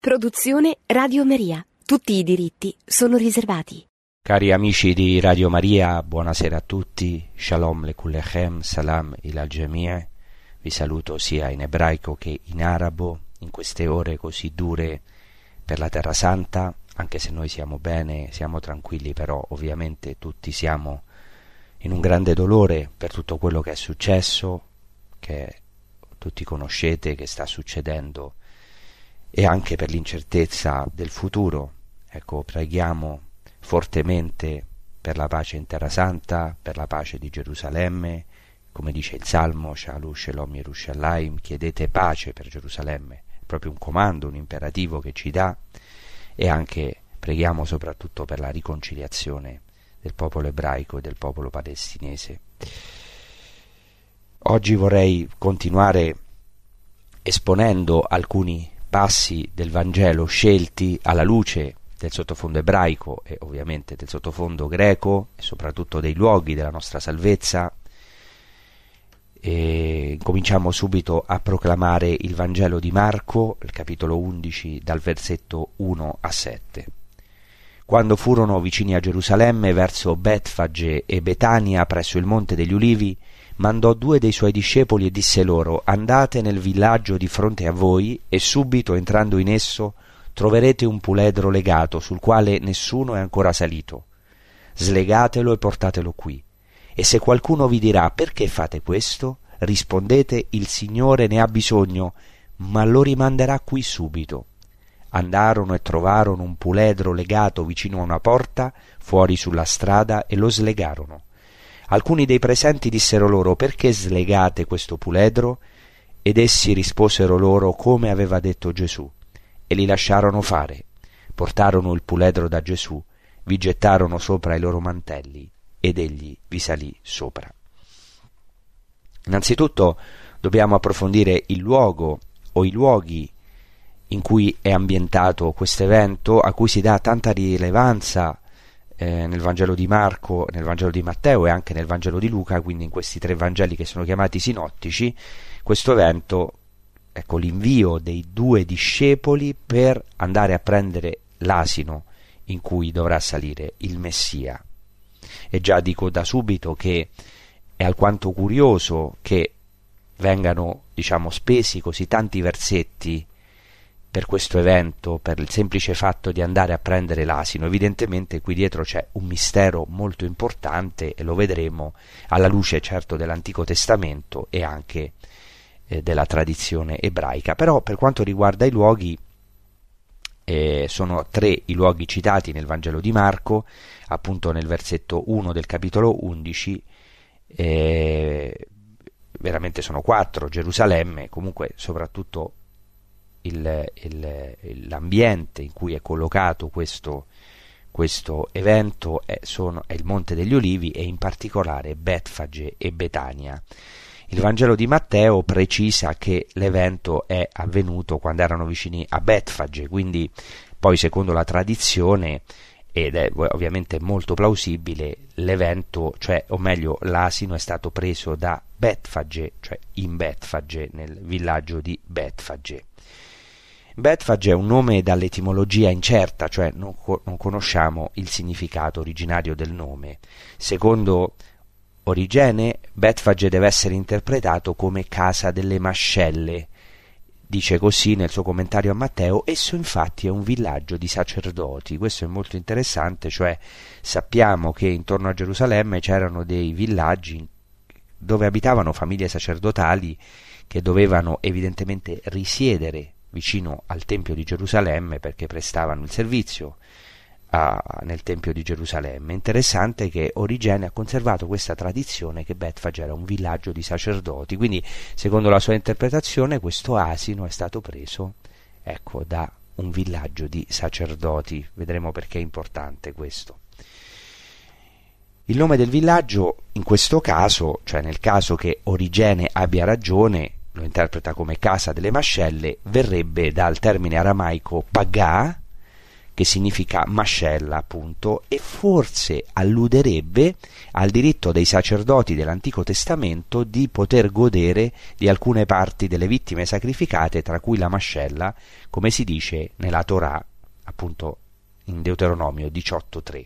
Produzione Radio Maria. Tutti i diritti sono riservati. Cari amici di Radio Maria, buonasera a tutti. Shalom lekullechem, salam ilal jamia. Vi saluto sia in ebraico che in arabo in queste ore così dure per la Terra Santa, anche se noi siamo bene, siamo tranquilli, però ovviamente tutti siamo in un grande dolore per tutto quello che è successo, che tutti conoscete, che sta succedendo, e anche per l'incertezza del futuro. Ecco, preghiamo fortemente per la pace in Terra Santa, per la pace di Gerusalemme, come dice il Salmo, Shalu Shalom Yerushalayim, chiedete pace per Gerusalemme, è proprio un comando, un imperativo che ci dà, e anche preghiamo soprattutto per la riconciliazione del popolo ebraico e del popolo palestinese. Oggi vorrei continuare esponendo alcuni passi del Vangelo scelti alla luce del sottofondo ebraico e ovviamente del sottofondo greco e soprattutto dei luoghi della nostra salvezza. E cominciamo subito a proclamare il Vangelo di Marco, il capitolo 11, dal versetto 1 a 7. Quando furono vicini a Gerusalemme, verso Betfage e Betania, presso il Monte degli Ulivi, mandò 2 dei suoi discepoli e disse loro: andate nel villaggio di fronte a voi, e subito entrando in esso troverete un puledro legato, sul quale nessuno è ancora salito. Slegatelo e portatelo qui. E se qualcuno vi dirà: perché fate questo? Rispondete: il Signore ne ha bisogno, ma lo rimanderà qui subito. Andarono e trovarono un puledro legato vicino a una porta, fuori sulla strada, e lo slegarono. Alcuni dei presenti dissero loro: perché slegate questo puledro? Ed essi risposero loro come aveva detto Gesù, e li lasciarono fare. Portarono il puledro da Gesù, vi gettarono sopra i loro mantelli, ed egli vi salì sopra. Innanzitutto dobbiamo approfondire il luogo o i luoghi in cui è ambientato questo evento, a cui si dà tanta rilevanza nel Vangelo di Marco, nel Vangelo di Matteo e anche nel Vangelo di Luca, quindi in questi 3 Vangeli che sono chiamati sinottici. Questo evento, ecco, l'invio dei 2 discepoli per andare a prendere l'asino in cui dovrà salire il Messia. E già dico da subito che è alquanto curioso che vengano, spesi così tanti versetti per questo evento, per il semplice fatto di andare a prendere l'asino. Evidentemente qui dietro c'è un mistero molto importante, e lo vedremo alla luce certo dell'Antico Testamento e anche della tradizione ebraica. Però per quanto riguarda i luoghi, sono 3 i luoghi citati nel Vangelo di Marco, appunto nel versetto 1 del capitolo 11, veramente sono 4, Gerusalemme, comunque soprattutto l'ambiente in cui è collocato questo evento è il Monte degli Ulivi, e in particolare Betfage e Betania. Il Vangelo di Matteo precisa che l'evento è avvenuto quando erano vicini a Betfage, quindi poi secondo la tradizione, ed è ovviamente molto plausibile, l'evento, o meglio l'asino, è stato preso da Betfage, cioè in Betfage, nel villaggio di Betfage. Betfage è un nome dall'etimologia incerta, cioè non conosciamo il significato originario del nome. Secondo Origene, Betfage deve essere interpretato come casa delle mascelle. Dice così nel suo commentario a Matteo: esso infatti è un villaggio di sacerdoti. Questo è molto interessante, cioè sappiamo che intorno a Gerusalemme c'erano dei villaggi dove abitavano famiglie sacerdotali che dovevano evidentemente risiedere vicino al Tempio di Gerusalemme perché prestavano il servizio nel Tempio di Gerusalemme. Interessante che Origene ha conservato questa tradizione che Betfage era un villaggio di sacerdoti, quindi secondo la sua interpretazione questo asino è stato preso, da un villaggio di sacerdoti. Vedremo perché è importante questo. Il nome del villaggio in questo caso, cioè nel caso che Origene abbia ragione, lo interpreta come casa delle mascelle, verrebbe dal termine aramaico pagà, che significa mascella appunto, e forse alluderebbe al diritto dei sacerdoti dell'Antico Testamento di poter godere di alcune parti delle vittime sacrificate, tra cui la mascella, come si dice nella Torah, appunto in Deuteronomio 18:3.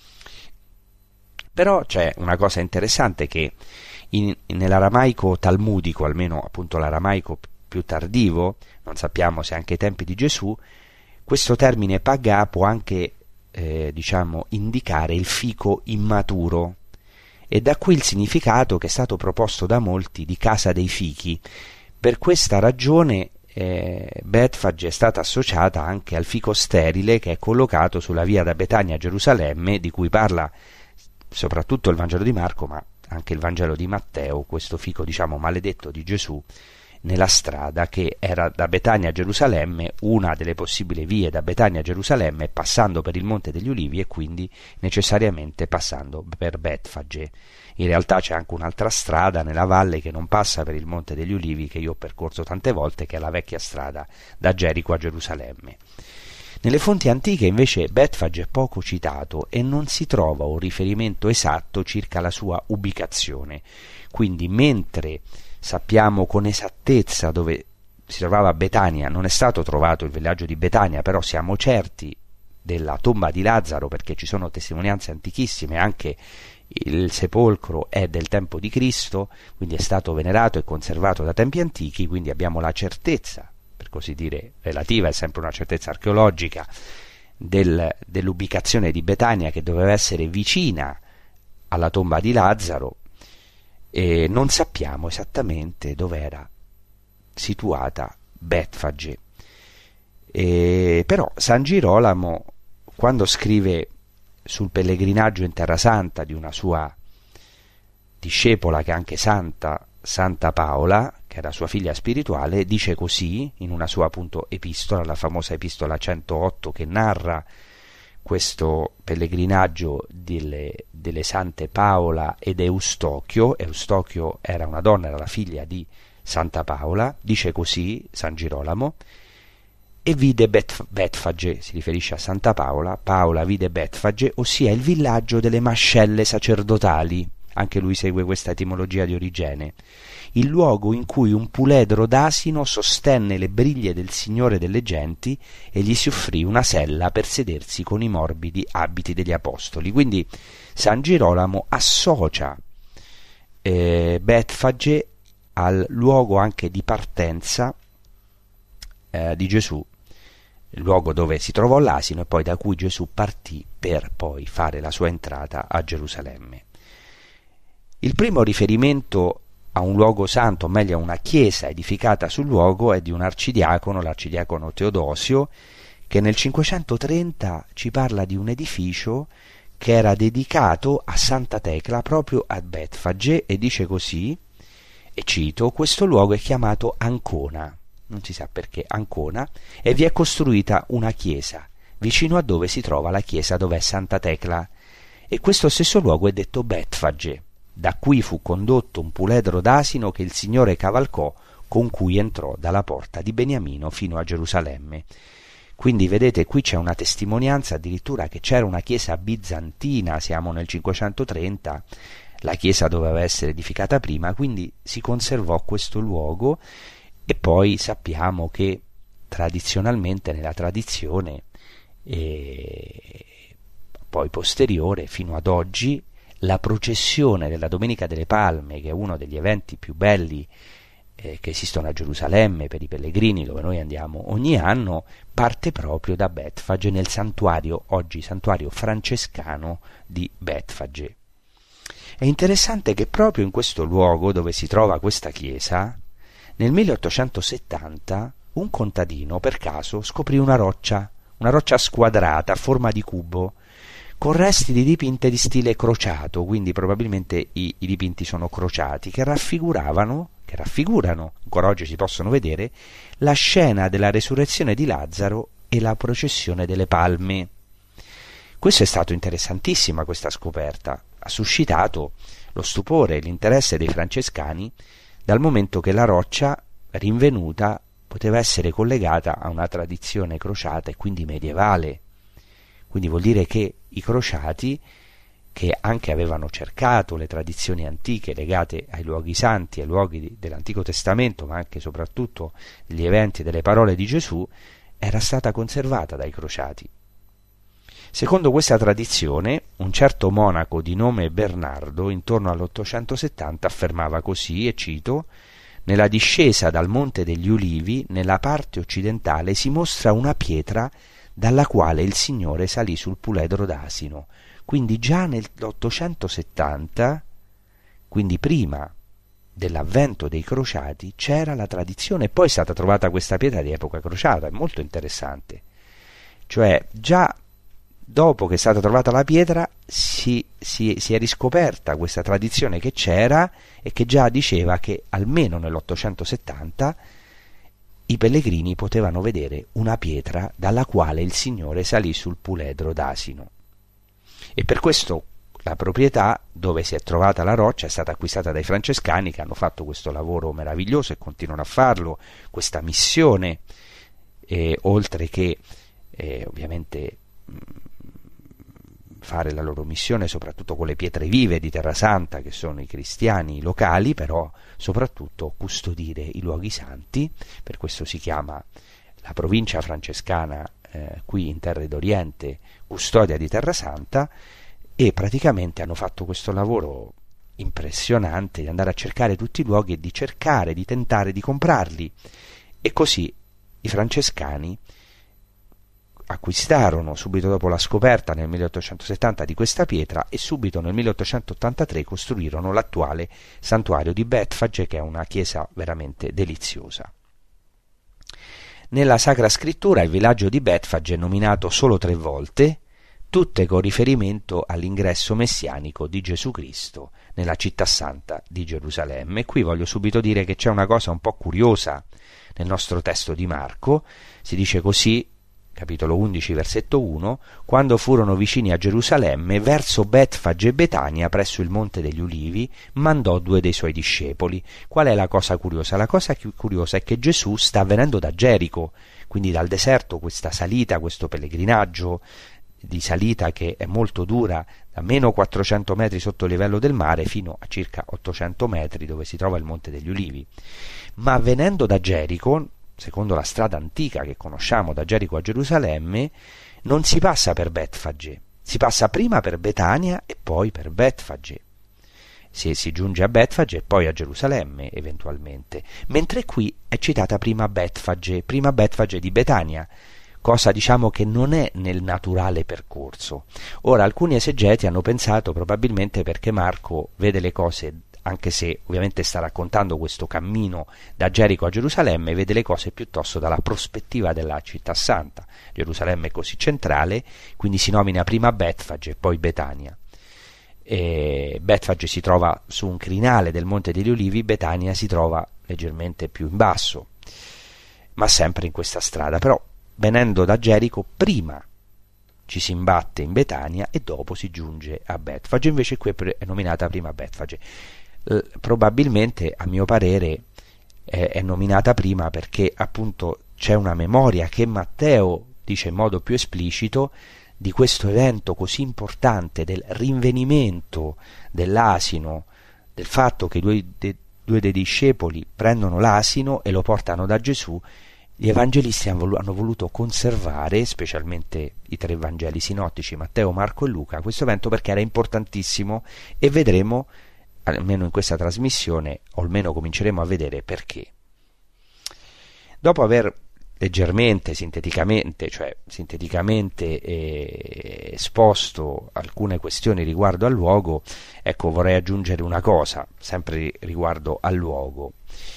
Però c'è una cosa interessante, che nell'aramaico talmudico, almeno appunto l'aramaico più tardivo, non sappiamo se anche ai tempi di Gesù, questo termine pagà può anche indicare il fico immaturo, e da qui il significato che è stato proposto da molti di casa dei fichi. Per questa ragione Betfage è stata associata anche al fico sterile che è collocato sulla via da Betania a Gerusalemme, di cui parla soprattutto il Vangelo di Marco, ma anche il Vangelo di Matteo, questo fico maledetto di Gesù nella strada che era da Betania a Gerusalemme, una delle possibili vie da Betania a Gerusalemme, passando per il Monte degli Ulivi e quindi necessariamente passando per Betfage. In realtà c'è anche un'altra strada nella valle che non passa per il Monte degli Ulivi, che io ho percorso tante volte, che è la vecchia strada da Gerico a Gerusalemme. Nelle fonti antiche invece Betfage è poco citato e non si trova un riferimento esatto circa la sua ubicazione. Quindi mentre sappiamo con esattezza dove si trovava Betania, non è stato trovato il villaggio di Betania, però siamo certi della tomba di Lazzaro perché ci sono testimonianze antichissime, anche il sepolcro è del tempo di Cristo, quindi è stato venerato e conservato da tempi antichi, quindi abbiamo la certezza, per così dire, relativa, è sempre una certezza archeologica, dell'ubicazione di Betania, che doveva essere vicina alla tomba di Lazzaro, e non sappiamo esattamente dove era situata Betfage. Però San Girolamo, quando scrive sul pellegrinaggio in Terra Santa di una sua discepola, che è anche Santa Paola, che era sua figlia spirituale, dice così in una sua appunto epistola, la famosa epistola 108, che narra questo pellegrinaggio delle sante Paola ed Eustochio. Eustochio era una donna, era la figlia di Santa Paola. Dice così San Girolamo: e vide Betfage, si riferisce a Santa Paola, Paola vide Betfage, ossia il villaggio delle mascelle sacerdotali, anche lui segue questa etimologia di Origene, il luogo in cui un puledro d'asino sostenne le briglie del Signore delle genti e gli si offrì una sella per sedersi con i morbidi abiti degli apostoli. Quindi San Girolamo associa Betfage al luogo anche di partenza di Gesù, il luogo dove si trovò l'asino e poi da cui Gesù partì per poi fare la sua entrata a Gerusalemme. Il primo riferimento a un luogo santo, o meglio a una chiesa edificata sul luogo, è di un arcidiacono, l'arcidiacono Teodosio, che nel 530 ci parla di un edificio che era dedicato a Santa Tecla proprio a Betfage, e dice così, e cito: questo luogo è chiamato Ancona, non si sa perché Ancona, e vi è costruita una chiesa vicino a dove si trova la chiesa dove è Santa Tecla, e questo stesso luogo è detto Betfage. Da qui fu condotto un puledro d'asino che il Signore cavalcò, con cui entrò dalla porta di Beniamino fino a Gerusalemme. Quindi vedete, qui c'è una testimonianza addirittura che c'era una chiesa bizantina, siamo nel 530, la chiesa doveva essere edificata prima, quindi si conservò questo luogo. E poi sappiamo che tradizionalmente, nella tradizione poi posteriore fino ad oggi, la processione della Domenica delle Palme, che è uno degli eventi più belli che esistono a Gerusalemme per i pellegrini, dove noi andiamo ogni anno, parte proprio da Betfage, nel santuario, oggi santuario francescano di Betfage. È interessante che proprio in questo luogo dove si trova questa chiesa, nel 1870 un contadino per caso scoprì una roccia squadrata a forma di cubo, con resti di dipinte di stile crociato, quindi probabilmente i dipinti sono crociati, che raffigurano, ancora oggi si possono vedere, la scena della resurrezione di Lazzaro e la processione delle palme. Questo è stato interessantissima, questa scoperta, ha suscitato lo stupore e l'interesse dei francescani, dal momento che la roccia rinvenuta poteva essere collegata a una tradizione crociata e quindi medievale. Quindi vuol dire che i crociati, che anche avevano cercato le tradizioni antiche legate ai luoghi santi, ai luoghi dell'Antico Testamento, ma anche e soprattutto gli eventi e delle parole di Gesù, era stata conservata dai crociati. Secondo questa tradizione, un certo monaco di nome Bernardo, intorno all'870, affermava così, e cito: «Nella discesa dal Monte degli Ulivi, nella parte occidentale, si mostra una pietra dalla quale il Signore salì sul puledro d'asino». Quindi già nell'870, quindi prima dell'avvento dei crociati, c'era la tradizione, e poi è stata trovata questa pietra di epoca crociata. È molto interessante. Cioè già dopo che è stata trovata la pietra si è riscoperta questa tradizione che c'era e che già diceva che almeno nell'870 i pellegrini potevano vedere una pietra dalla quale il Signore salì sul puledro d'asino. E per questo la proprietà dove si è trovata la roccia è stata acquistata dai francescani, che hanno fatto questo lavoro meraviglioso e continuano a farlo, questa missione, oltre che ovviamente fare la loro missione soprattutto con le pietre vive di Terrasanta, che sono i cristiani locali, però soprattutto custodire i luoghi santi. Per questo si chiama la provincia francescana qui in Terre d'Oriente Custodia di Terrasanta, e praticamente hanno fatto questo lavoro impressionante di andare a cercare tutti i luoghi e di cercare, di tentare di comprarli. E così i francescani acquistarono subito dopo la scoperta nel 1870 di questa pietra, e subito nel 1883 costruirono l'attuale santuario di Betfage, che è una chiesa veramente deliziosa. Nella Sacra Scrittura il villaggio di Betfage è nominato solo 3 volte, tutte con riferimento all'ingresso messianico di Gesù Cristo nella città santa di Gerusalemme. E qui voglio subito dire che c'è una cosa un po' curiosa nel nostro testo di Marco. Si dice così, capitolo 11, versetto 1: «Quando furono vicini a Gerusalemme, verso Betfage e Betania, presso il Monte degli Ulivi, mandò 2 dei suoi discepoli». Qual è la cosa curiosa? La cosa curiosa è che Gesù sta venendo da Gerico, quindi dal deserto, questa salita, questo pellegrinaggio di salita che è molto dura, da meno 400 metri sotto il livello del mare fino a circa 800 metri dove si trova il Monte degli Ulivi. Ma venendo da Gerico, secondo la strada antica che conosciamo da Gerico a Gerusalemme, non si passa per Betfage, si passa prima per Betania e poi per Betfage. Si giunge a Betfage e poi a Gerusalemme eventualmente, mentre qui è citata prima Betfage di Betania, cosa diciamo che non è nel naturale percorso. Ora, alcuni esegeti hanno pensato probabilmente perché Marco vede le cose, anche se ovviamente sta raccontando questo cammino da Gerico a Gerusalemme, vede le cose piuttosto dalla prospettiva della città santa. Gerusalemme è così centrale, quindi si nomina prima Betfage e poi Betania. Betfage si trova su un crinale del Monte degli Ulivi, Betania si trova leggermente più in basso, ma sempre in questa strada. Però venendo da Gerico prima ci si imbatte in Betania e dopo si giunge a Betfage. Invece qui è nominata prima Betfage. Probabilmente, a mio parere, è nominata prima perché appunto c'è una memoria che Matteo dice in modo più esplicito di questo evento così importante del rinvenimento dell'asino, del fatto che due dei discepoli prendono l'asino e lo portano da Gesù. Gli evangelisti hanno voluto conservare, specialmente i 3 Vangeli sinottici, Matteo, Marco e Luca, questo evento perché era importantissimo, e vedremo, almeno in questa trasmissione, o almeno cominceremo a vedere perché. Dopo aver leggermente, sinteticamente esposto alcune questioni riguardo al luogo, ecco, vorrei aggiungere una cosa, sempre riguardo al luogo.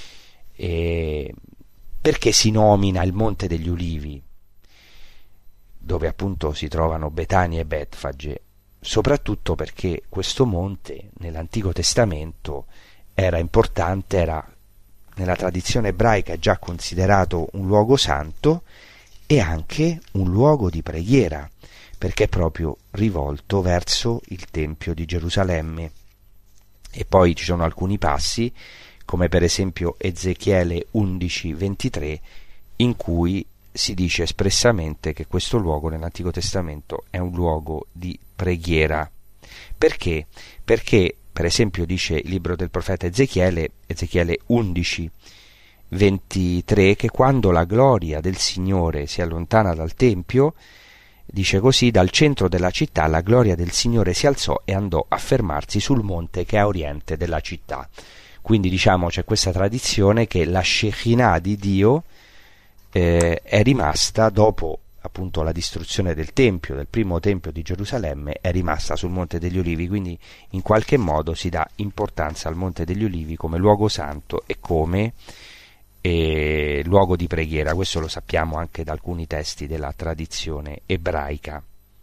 Perché si nomina il Monte degli Ulivi, dove appunto si trovano Betania e Betfage? Soprattutto perché questo monte nell'Antico Testamento era importante, era nella tradizione ebraica già considerato un luogo santo e anche un luogo di preghiera, perché è proprio rivolto verso il Tempio di Gerusalemme. E poi ci sono alcuni passi, come per esempio Ezechiele 11:23, in cui si dice espressamente che questo luogo nell'Antico Testamento è un luogo di preghiera. Perché? Perché, per esempio, dice il libro del profeta Ezechiele 11:23, che quando la gloria del Signore si allontana dal Tempio, dice così: dal centro della città la gloria del Signore si alzò e andò a fermarsi sul monte che è a oriente della città. Quindi diciamo c'è questa tradizione che la Shekinah di Dio è rimasta dopo appunto la distruzione del Tempio, del primo Tempio di Gerusalemme, è rimasta sul Monte degli Ulivi, quindi in qualche modo si dà importanza al Monte degli Ulivi come luogo santo e come luogo di preghiera. Questo lo sappiamo anche da alcuni testi della tradizione ebraica.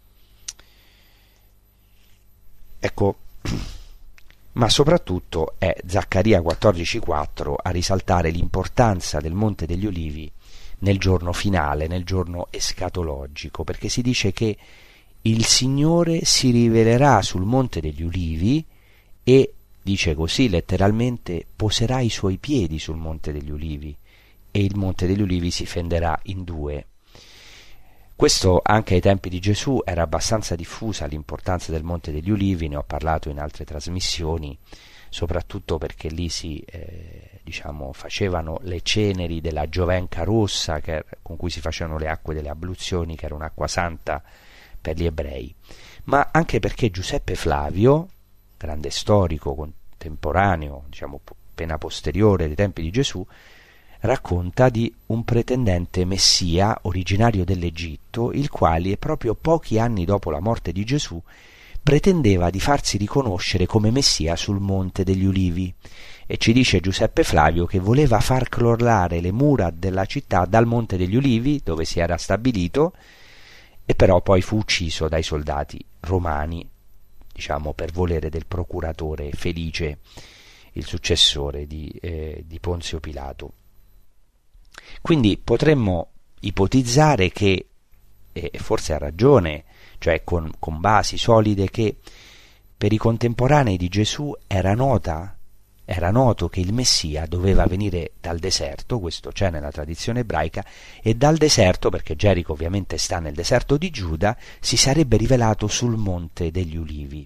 Ecco, ma soprattutto è Zaccaria 14:4 a risaltare l'importanza del Monte degli Ulivi nel giorno finale, nel giorno escatologico, perché si dice che il Signore si rivelerà sul Monte degli Ulivi e, dice così letteralmente, poserà i suoi piedi sul Monte degli Ulivi e il Monte degli Ulivi si fenderà in due. Questo anche ai tempi di Gesù era abbastanza diffusa l'importanza del Monte degli Ulivi, ne ho parlato in altre trasmissioni, soprattutto perché lì si facevano le ceneri della giovenca rossa con cui si facevano le acque delle abluzioni, che era un'acqua santa per gli ebrei, ma anche perché Giuseppe Flavio, grande storico contemporaneo, appena posteriore ai tempi di Gesù, racconta di un pretendente messia originario dell'Egitto, il quale proprio pochi anni dopo la morte di Gesù pretendeva di farsi riconoscere come messia sul Monte degli Ulivi, e ci dice Giuseppe Flavio che voleva far crollare le mura della città dal Monte degli Ulivi, dove si era stabilito, e però poi fu ucciso dai soldati romani, per volere del procuratore Felice, il successore di Ponzio Pilato. Quindi potremmo ipotizzare che, e forse ha ragione, cioè con basi solide, che per i contemporanei di Gesù era noto che il Messia doveva venire dal deserto, questo c'è nella tradizione ebraica, e dal deserto, perché Gerico ovviamente sta nel deserto di Giuda, si sarebbe rivelato sul Monte degli Ulivi.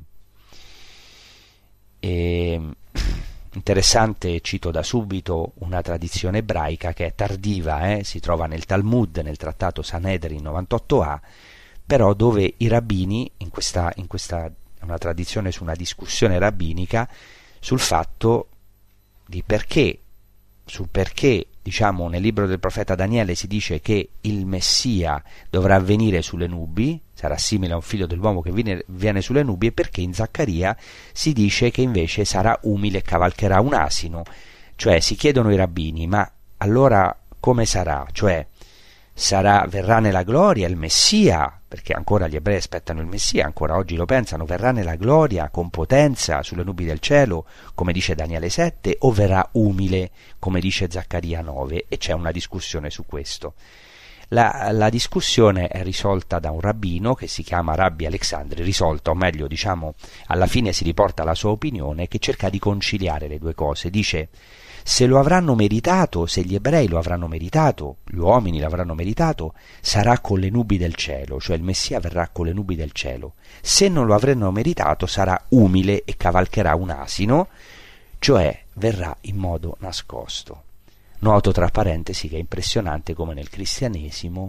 Interessante, cito da subito una tradizione ebraica che è tardiva, si trova nel Talmud, nel trattato Sanedrin 98a, però dove i rabbini, in questa una tradizione su una discussione rabbinica sul fatto di perché nel libro del profeta Daniele si dice che il Messia dovrà venire sulle nubi, sarà simile a un figlio dell'uomo che viene sulle nubi, e perché in Zaccaria si dice che invece sarà umile e cavalcherà un asino. Cioè si chiedono i rabbini: ma allora come sarà? Cioè verrà nella gloria il Messia, perché ancora gli ebrei aspettano il Messia, ancora oggi lo pensano, verrà nella gloria con potenza sulle nubi del cielo, come dice Daniele 7, o verrà umile, come dice Zaccaria 9, e c'è una discussione su questo. La discussione è risolta da un rabbino che si chiama Rabbi Alexandri, risolta, o meglio alla fine si riporta la sua opinione, che cerca di conciliare le due cose. Dice: se lo avranno meritato, se gli ebrei lo avranno meritato, gli uomini l'avranno meritato, sarà con le nubi del cielo, cioè il Messia verrà con le nubi del cielo. Se non lo avranno meritato, sarà umile e cavalcherà un asino, cioè verrà in modo nascosto. Noto tra parentesi che è impressionante come il cristianesimo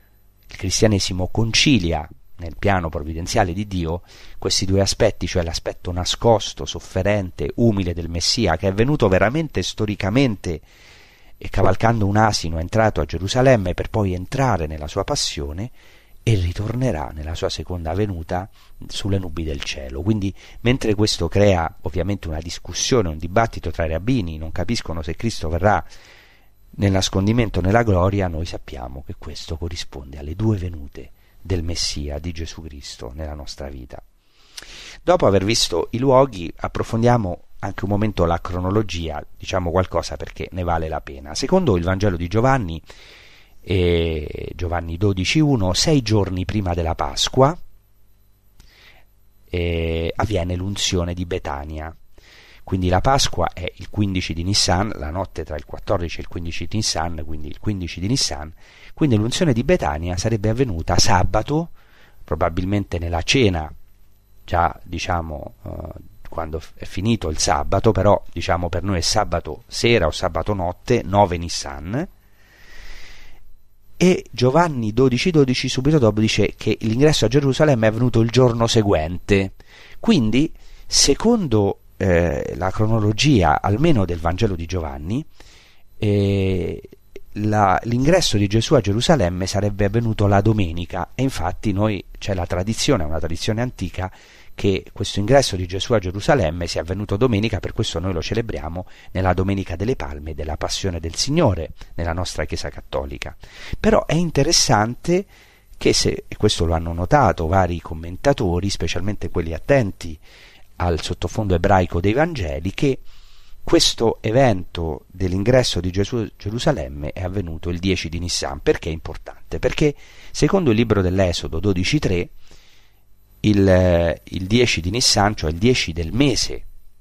concilia nel piano provvidenziale di Dio questi due aspetti, cioè l'aspetto nascosto, sofferente, umile del Messia, che è venuto veramente storicamente e cavalcando un asino è entrato a Gerusalemme per poi entrare nella sua passione, e ritornerà nella sua seconda venuta sulle nubi del cielo. Quindi mentre questo crea ovviamente una discussione, un dibattito tra i rabbini, non capiscono se Cristo verrà nel nascondimento o nella gloria, noi sappiamo che questo corrisponde alle due venute del Messia, di Gesù Cristo, nella nostra vita. Dopo aver visto i luoghi, approfondiamo anche un momento la cronologia, diciamo qualcosa perché ne vale la pena. Secondo il Vangelo di Giovanni, Giovanni 12:1, 6 giorni prima della Pasqua avviene l'unzione di Betania. Quindi la Pasqua è il 15 di Nissan, la notte tra il 14 e il 15 di Nissan, quindi il 15 di Nissan. Quindi l'unzione di Betania sarebbe avvenuta sabato, probabilmente nella cena, già quando è finito il sabato, però diciamo per noi è sabato sera o sabato notte, 9 Nissan. E Giovanni 12,12 subito dopo dice che l'ingresso a Gerusalemme è avvenuto il giorno seguente. Quindi, secondo la cronologia almeno del Vangelo di Giovanni, l'ingresso di Gesù a Gerusalemme sarebbe avvenuto la domenica, e infatti c'è la tradizione, una tradizione antica, che questo ingresso di Gesù a Gerusalemme sia avvenuto domenica, per questo noi lo celebriamo nella Domenica delle Palme della Passione del Signore nella nostra Chiesa Cattolica. Però è interessante che, e questo lo hanno notato vari commentatori, specialmente quelli attenti al sottofondo ebraico dei Vangeli, che questo evento dell'ingresso di Gesù a Gerusalemme è avvenuto il 10 di Nissan. Perché è importante? Perché secondo il libro dell'Esodo 12,3 il 10 di Nissan, cioè il 10 del mese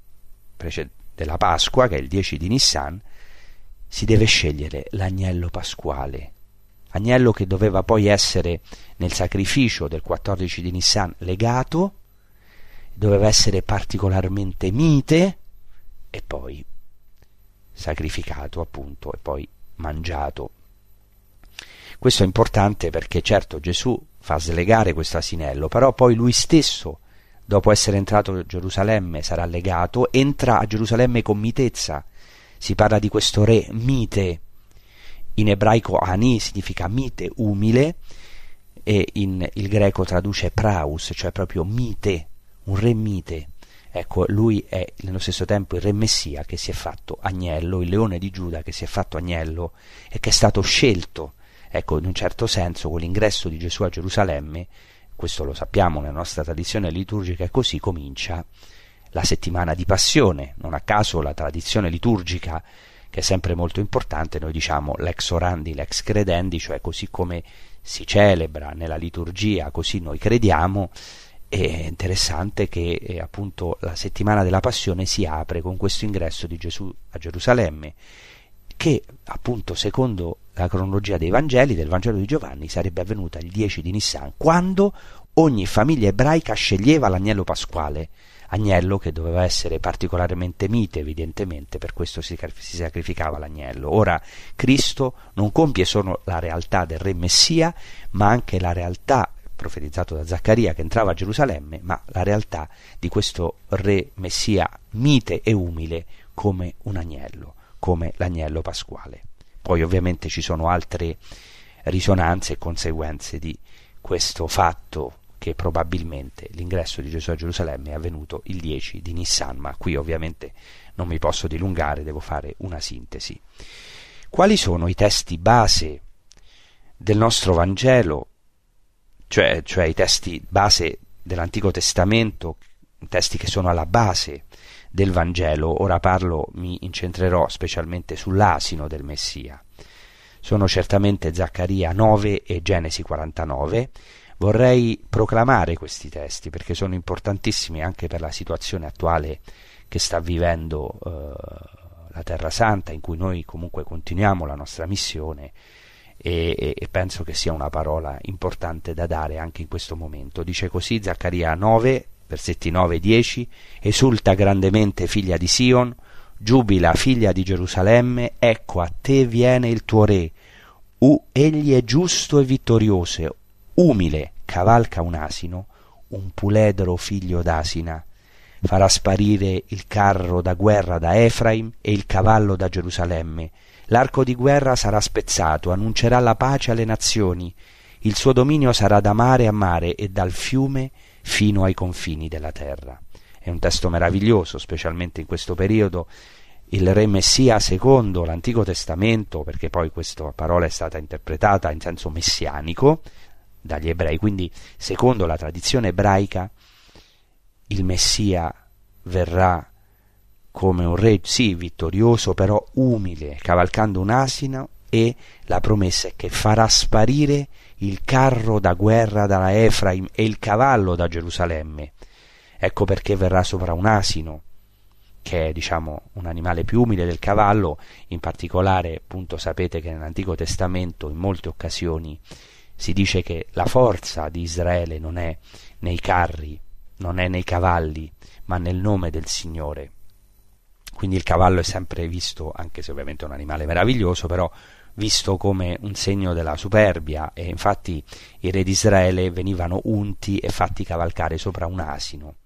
della Pasqua, che è il 10 di Nissan, si deve scegliere l'agnello pasquale, agnello che doveva poi essere nel sacrificio del 14 di Nissan legato, doveva essere particolarmente mite e poi sacrificato, appunto, e poi mangiato. Questo è importante perché certo Gesù fa slegare questo asinello, però poi lui stesso, dopo essere entrato a Gerusalemme, sarà legato, entra a Gerusalemme con mitezza. Si parla di questo re mite, in ebraico ani significa mite, umile, e il greco traduce praus, cioè proprio mite, un re mite. Ecco, lui è nello stesso tempo il re Messia che si è fatto agnello, il leone di Giuda che si è fatto agnello e che è stato scelto. Ecco, in un certo senso, con l'ingresso di Gesù a Gerusalemme, questo lo sappiamo nella nostra tradizione liturgica, e così comincia la settimana di Passione. Non a caso la tradizione liturgica, che è sempre molto importante, noi diciamo lex orandi, lex credendi, cioè così come si celebra nella liturgia, così noi crediamo. È interessante che appunto la settimana della Passione si apre con questo ingresso di Gesù a Gerusalemme, che appunto secondo la cronologia dei Vangeli, del Vangelo di Giovanni, sarebbe avvenuta il 10 di Nissan, quando ogni famiglia ebraica sceglieva l'agnello pasquale, agnello che doveva essere particolarmente mite, evidentemente, per questo si sacrificava l'agnello. Ora Cristo non compie solo la realtà del re Messia, ma anche la realtà profetizzato da Zaccaria che entrava a Gerusalemme, ma la realtà di questo re Messia mite e umile come un agnello, come l'agnello pasquale. Poi ovviamente ci sono altre risonanze e conseguenze di questo fatto, che probabilmente l'ingresso di Gesù a Gerusalemme è avvenuto il 10 di Nissan, ma qui ovviamente non mi posso dilungare, devo fare una sintesi. Quali sono i testi base del nostro Vangelo, cioè i testi base dell'Antico Testamento, testi che sono alla base del Vangelo? Ora mi incentrerò specialmente sull'asino del Messia. Sono certamente Zaccaria 9 e Genesi 49. Vorrei proclamare questi testi perché sono importantissimi anche per la situazione attuale che sta vivendo la Terra Santa, in cui noi comunque continuiamo la nostra missione, e penso che sia una parola importante da dare anche in questo momento. Dice così Zaccaria 9, versetti 9 e 10: esulta grandemente figlia di Sion, giubila figlia di Gerusalemme, ecco a te viene il tuo re, egli è giusto e vittorioso, umile, cavalca un asino, un puledro figlio d'asina, farà sparire il carro da guerra da Efraim e il cavallo da Gerusalemme. L'arco di guerra sarà spezzato, annuncerà la pace alle nazioni, il suo dominio sarà da mare a mare e dal fiume fino ai confini della terra. È un testo meraviglioso, specialmente in questo periodo. Il re Messia secondo l'Antico Testamento, perché poi questa parola è stata interpretata in senso messianico dagli ebrei, quindi secondo la tradizione ebraica il Messia verrà come un re, sì, vittorioso, però umile, cavalcando un asino, e la promessa è che farà sparire il carro da guerra da Efraim e il cavallo da Gerusalemme. Ecco perché verrà sopra un asino, che è, diciamo, un animale più umile del cavallo. In particolare, appunto, sapete che nell'Antico Testamento in molte occasioni si dice che la forza di Israele non è nei carri, non è nei cavalli, ma nel nome del Signore. Quindi il cavallo è sempre visto, anche se ovviamente è un animale meraviglioso, però visto come un segno della superbia, e infatti i re di Israele venivano unti e fatti cavalcare sopra un asino.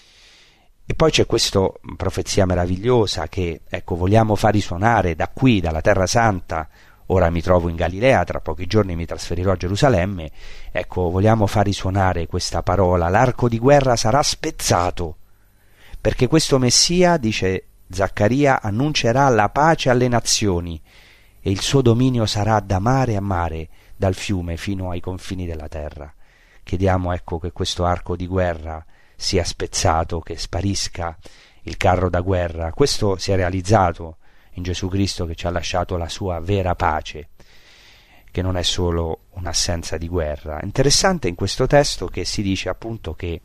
E poi c'è questa profezia meravigliosa che, ecco, vogliamo far risuonare da qui, dalla Terra Santa. Ora mi trovo in Galilea, tra pochi giorni mi trasferirò a Gerusalemme. Ecco, vogliamo far risuonare questa parola: l'arco di guerra sarà spezzato, perché questo Messia, dice Zaccaria, annuncerà la pace alle nazioni, e il suo dominio sarà da mare a mare, dal fiume fino ai confini della terra. Chiediamo, ecco, che questo arco di guerra sia spezzato, che sparisca il carro da guerra. Questo si è realizzato in Gesù Cristo, che ci ha lasciato la sua vera pace, che non è solo un'assenza di guerra. Interessante in questo testo che si dice appunto che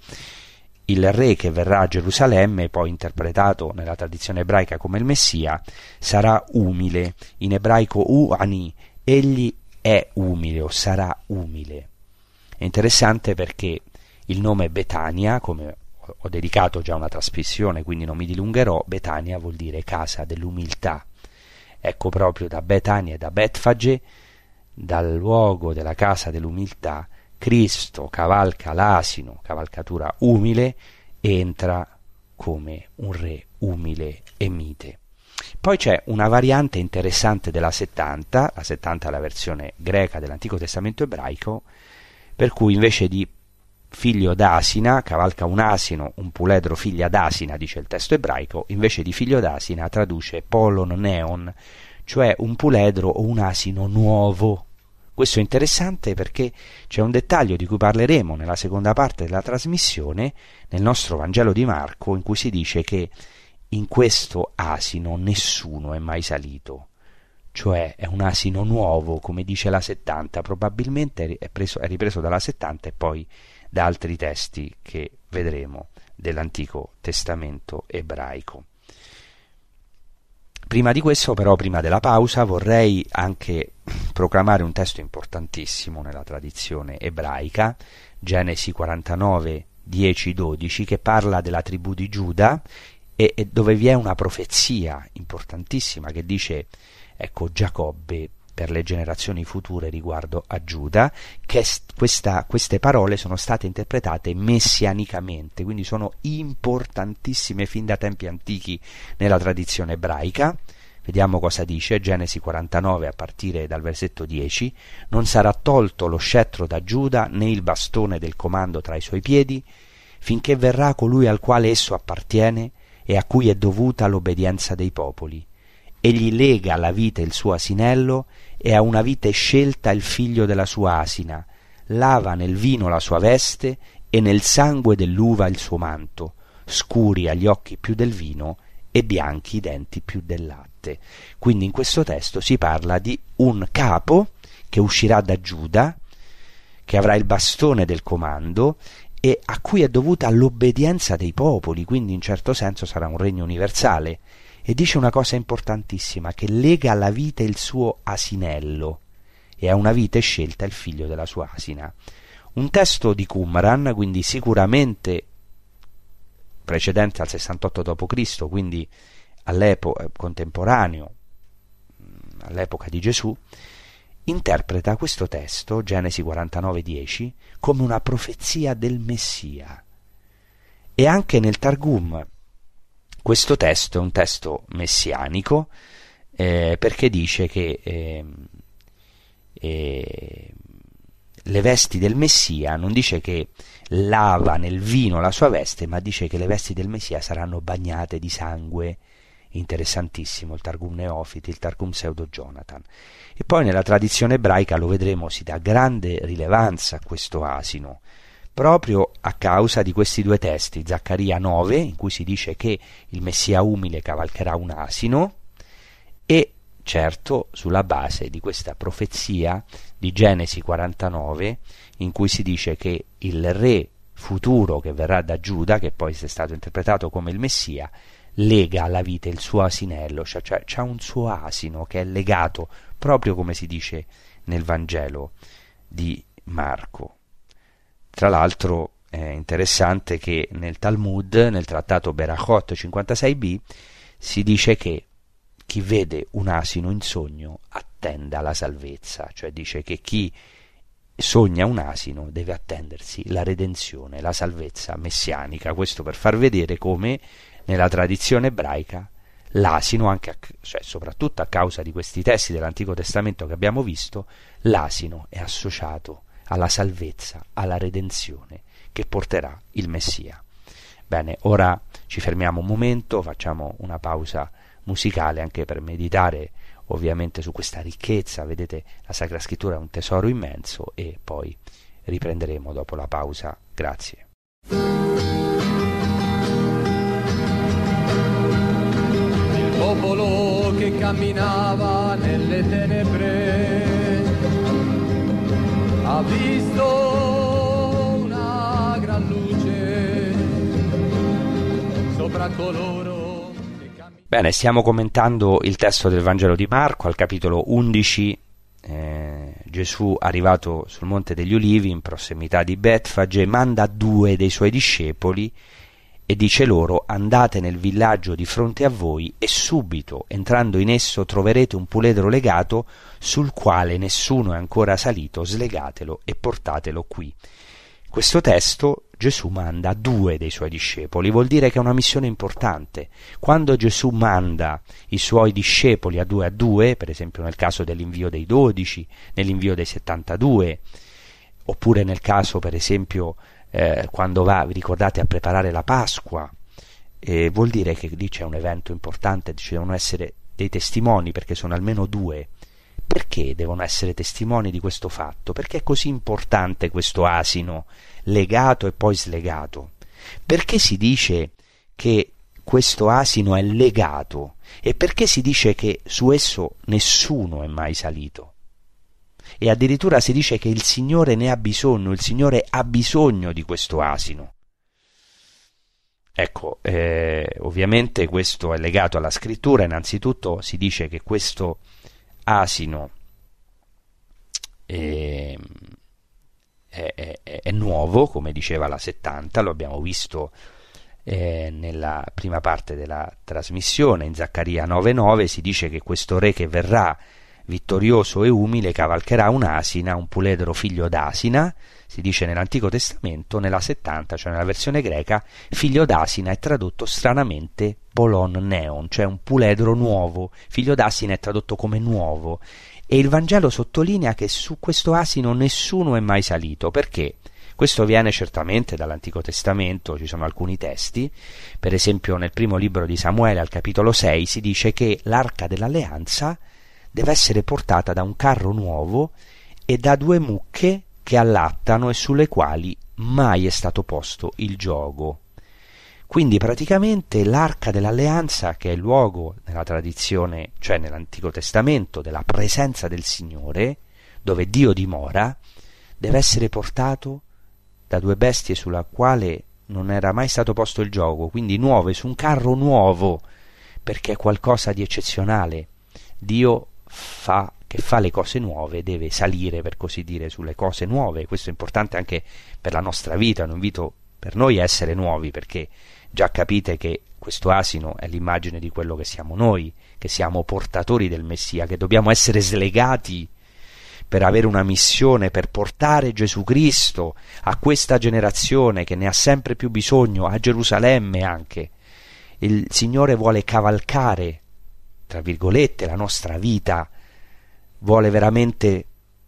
il re che verrà a Gerusalemme, poi interpretato nella tradizione ebraica come il Messia, sarà umile, in ebraico u'ani, egli è umile o sarà umile. È interessante perché il nome Betania, come ho dedicato già una trasmissione, quindi non mi dilungherò, Betania vuol dire casa dell'umiltà. Ecco, proprio da Betania e da Betfage, dal luogo della casa dell'umiltà, Cristo cavalca l'asino, cavalcatura umile, e entra come un re umile e mite. Poi c'è una variante interessante della 70, la 70 è la versione greca dell'Antico Testamento ebraico, per cui invece di figlio d'asina, cavalca un asino, un puledro figlia d'asina, dice il testo ebraico, invece di figlio d'asina traduce polon neon, cioè un puledro o un asino nuovo. Questo è interessante perché c'è un dettaglio di cui parleremo nella seconda parte della trasmissione, nel nostro Vangelo di Marco, in cui si dice che in questo asino nessuno è mai salito, cioè è un asino nuovo, come dice la 70, probabilmente è ripreso dalla 70 e poi da altri testi che vedremo dell'Antico Testamento ebraico. Prima di questo, però, prima della pausa, vorrei anche proclamare un testo importantissimo nella tradizione ebraica, Genesi 49, 10-12, che parla della tribù di Giuda e dove vi è una profezia importantissima che dice, ecco, Giacobbe per le generazioni future riguardo a Giuda, che queste parole sono state interpretate messianicamente, quindi sono importantissime fin da tempi antichi nella tradizione ebraica. Vediamo cosa dice, Genesi 49 a partire dal versetto 10, non sarà tolto lo scettro da Giuda né il bastone del comando tra i suoi piedi, finché verrà colui al quale esso appartiene e a cui è dovuta l'obbedienza dei popoli. Egli lega alla vite il suo asinello e a una vite scelta il figlio della sua asina, lava nel vino la sua veste e nel sangue dell'uva il suo manto, scuri agli occhi più del vino e bianchi i denti più del latte. Quindi in questo testo si parla di un capo che uscirà da Giuda, che avrà il bastone del comando e a cui è dovuta l'obbedienza dei popoli, quindi in certo senso sarà un regno universale. E dice una cosa importantissima, che lega alla vite il suo asinello e a una vite scelta il figlio della sua asina. Un testo di Qumran, quindi sicuramente precedente al 68 d.C., quindi all'epoca contemporaneo, all'epoca di Gesù, interpreta questo testo, Genesi 49:10, come una profezia del Messia. E anche nel Targum questo testo è un testo messianico, perché dice che le vesti del Messia, non dice che lava nel vino la sua veste, ma dice che le vesti del Messia saranno bagnate di sangue. Interessantissimo il Targum Neofiti, il Targum Pseudo Jonathan. E poi nella tradizione ebraica, lo vedremo, si dà grande rilevanza a questo asino, proprio a causa di questi due testi, Zaccaria 9, in cui si dice che il Messia umile cavalcherà un asino, e certo sulla base di questa profezia di Genesi 49, in cui si dice che il re futuro che verrà da Giuda, che poi è stato interpretato come il Messia, lega alla vite il suo asinello, cioè c'ha un suo asino che è legato, proprio come si dice nel Vangelo di Marco. Tra l'altro è interessante che nel Talmud, nel trattato Berachot 56b, si dice che chi vede un asino in sogno attenda la salvezza, cioè dice che chi sogna un asino deve attendersi la redenzione, la salvezza messianica. Questo per far vedere come nella tradizione ebraica l'asino, anche cioè soprattutto a causa di questi testi dell'Antico Testamento che abbiamo visto, l'asino è associato alla salvezza, alla redenzione che porterà il Messia. Bene, ora ci fermiamo un momento, facciamo una pausa musicale anche per meditare ovviamente su questa ricchezza. Vedete, la Sacra Scrittura è un tesoro immenso, e poi riprenderemo dopo la pausa. Grazie. Il popolo che camminava nelle tenebre ha visto una gran luce sopra coloro. Bene, stiamo commentando il testo del Vangelo di Marco, al capitolo 11. Gesù, arrivato sul Monte degli Ulivi, in prossimità di Betfage, manda 2 dei suoi discepoli e dice loro: andate nel villaggio di fronte a voi e subito, entrando in esso, troverete un puledro legato sul quale nessuno è ancora salito, slegatelo e portatelo qui. Questo testo Gesù manda 2 dei suoi discepoli, vuol dire che è una missione importante. Quando Gesù manda i suoi discepoli a 2, per esempio nel caso dell'invio dei 12, nell'invio dei 72, oppure nel caso per esempio quando va, vi ricordate, a preparare la Pasqua, vuol dire che lì c'è un evento importante, ci devono essere dei testimoni, perché sono almeno 2. Perché devono essere testimoni di questo fatto? Perché è così importante questo asino legato e poi slegato? Perché si dice che questo asino è legato? E perché si dice che su esso nessuno è mai salito? E addirittura si dice che il Signore ne ha bisogno, il Signore ha bisogno di questo asino. Ecco, ovviamente questo è legato alla Scrittura. Innanzitutto si dice che questo asino è nuovo, come diceva la 70, lo abbiamo visto nella prima parte della trasmissione. In Zaccaria 9,9 si dice che questo re che verrà vittorioso e umile cavalcherà un'asina, un puledro figlio d'asina. Si dice nell'Antico Testamento, nella 70, cioè nella versione greca, figlio d'asina è tradotto stranamente polon neon, cioè un puledro nuovo. Figlio d'asina è tradotto come nuovo, e il Vangelo sottolinea che su questo asino nessuno è mai salito. Perché? Questo viene certamente dall'Antico Testamento, ci sono alcuni testi, per esempio nel primo libro di Samuele al capitolo 6 si dice che l'Arca dell'Alleanza deve essere portata da un carro nuovo e da 2 mucche che allattano e sulle quali mai è stato posto il giogo. Quindi praticamente l'Arca dell'Alleanza, che è il luogo nella tradizione, cioè nell'Antico Testamento, della presenza del Signore, dove Dio dimora, deve essere portato da 2 bestie sulla quale non era mai stato posto il giogo, quindi nuove, su un carro nuovo, perché è qualcosa di eccezionale. Dio che fa le cose nuove deve salire, per così dire, sulle cose nuove. Questo è importante anche per la nostra vita, è un invito per noi a essere nuovi, perché già capite che questo asino è l'immagine di quello che siamo noi, che siamo portatori del Messia, che dobbiamo essere slegati per avere una missione, per portare Gesù Cristo a questa generazione che ne ha sempre più bisogno, a Gerusalemme anche. Il Signore vuole cavalcare, tra virgolette, la nostra vita, vuole veramente,